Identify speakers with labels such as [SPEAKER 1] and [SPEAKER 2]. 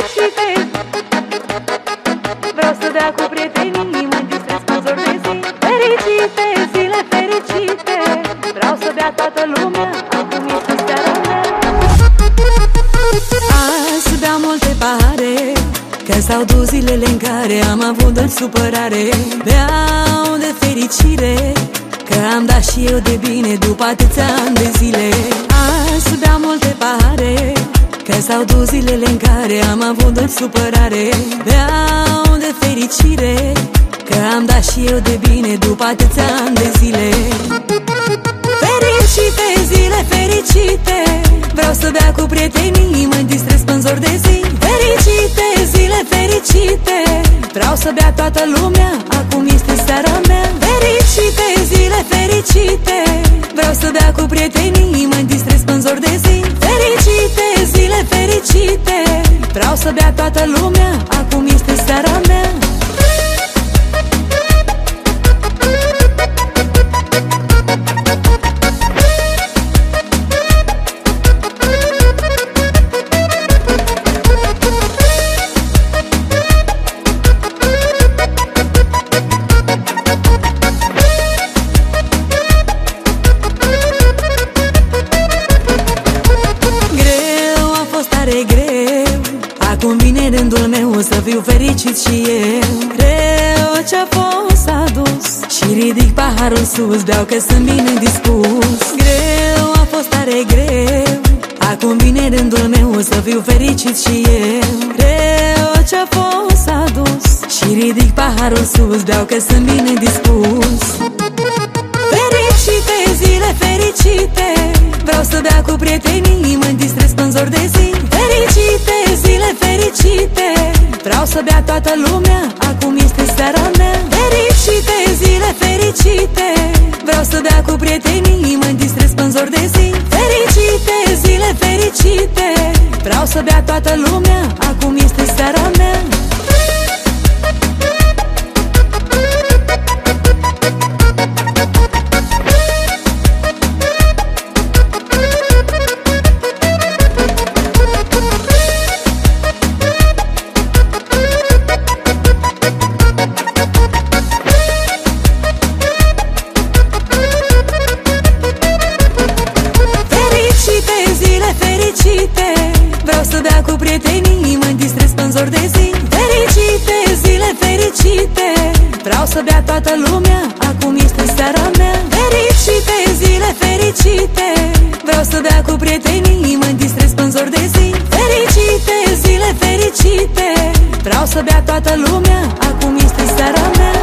[SPEAKER 1] fericite. Vreau să bea cu prietenii, mă distrez cu zor de zi. Fericite, zile fericite. Vreau să bea toată lumea, acum este seara mea.
[SPEAKER 2] Azi beau multe pahare, că s-au dus zilele în care am avut doar supărare. Beau de fericire, că am dat și eu de bine după atâția ani de zile. Azi beau multe pahare, că s-au dus zilele în care am avut doar supărare. Beau de fericire, că am dat și eu de bine după atâția ani de zile. Fericite, zile fericite. Vreau să bea cu prietenii, mă distrez până zor de zi. Fericite, zile fericite. Vreau să bea toată lumea, acum este seara mea. Fericite, zile fericite. Vreau să bea cu prietenii, mă distrez până zor de zi. Fericite, zile fericite. Vreau să bea toată lumea, acum este seara mea. Greu, acum vine rândul meu să fiu fericit și eu. Greu ce-a fost s-a dus și ridic paharul sus, beau că sunt bine dispus. Greu a fost tare greu, acum vine rândul meu să fiu fericit și eu. Greu ce-a fost s-a dus și ridic paharul sus, beau că sunt bine dispus. Fericite, zile fericite. Vreau să bea cu prietenii, mă distrez până zor de zi. Fericite, zile fericite. Vreau să bea toată lumea, acum este seara mea. Fericite, zile fericite. Vreau să bea cu prietenii, mă distrez până zor de zi. Fericite, zile fericite. Vreau să bea toată lumea, acum este seara mea. Vreau să bea cu prietenii, mă distrez până zor de zi. Fericite, zile fericite. Vreau să bea toată lumea, acum este seara mea. Fericite, zile fericite. Vreau să bea cu prietenii, mă distrez până zor de zi. Fericite, zile fericite. Vreau să bea toată lumea, acum este seara mea.